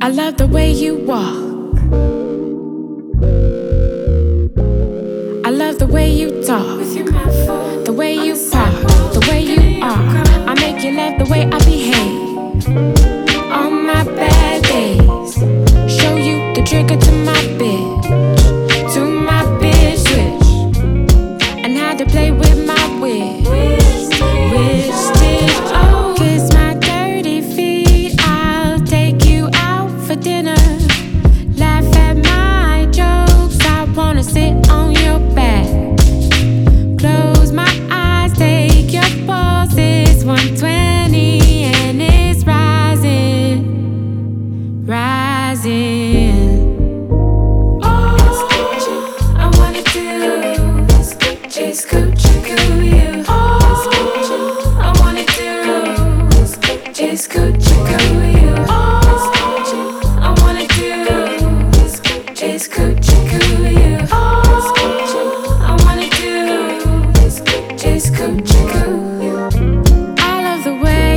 I love the way you walk. I love the way you talk. The way you pop, the way you are. I make you love the way I behave. On my bad days, show you the trigger to my bitch, to my bitch switch, and how to play with my wig. Wish stitch, oh, kiss my dirty feet. I'll take you out for dinner. Laugh at my jokes. I wanna sit on your back. Close my eyes, take your pulse. It's 120 and it's rising, rising. Oh, I wanna do is coochie coo you. Oh, I wanna do is coochie coo you. Oh, I wanna do is coochie coo you. Oh, I wanna do is coochie coo you. I love the way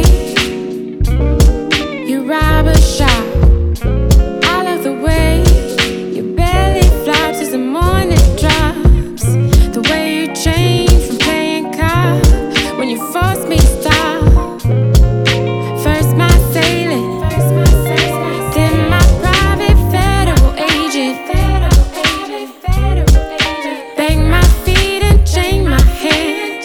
you rob a shop. I love the way your belly flops as the morning drops. The way you change from playing cop when you force me to stop. First my sailing, then my private federal agent. Bang my feet and chain my hand.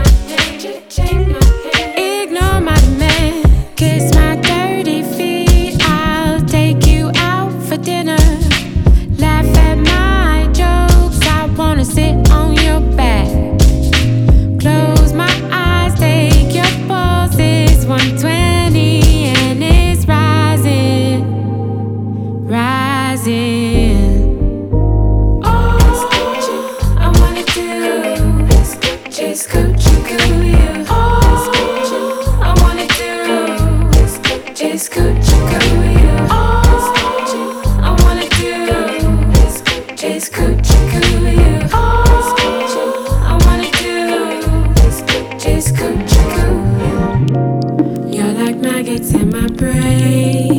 Ignore my demand. Kiss my dirty feet. I'll take you out for dinner. Laugh at my jokes. I wanna sit on your back. Close my eyes, take your pulse. It's 120 and it's rising, rising. Oh, I wanna do is coochie coo you. Oh, I wanna do is coochie coo you. Oh, I wanna do is coochie coo you. Oh, I wanna do is coochie coo you. You're like maggots in my brain.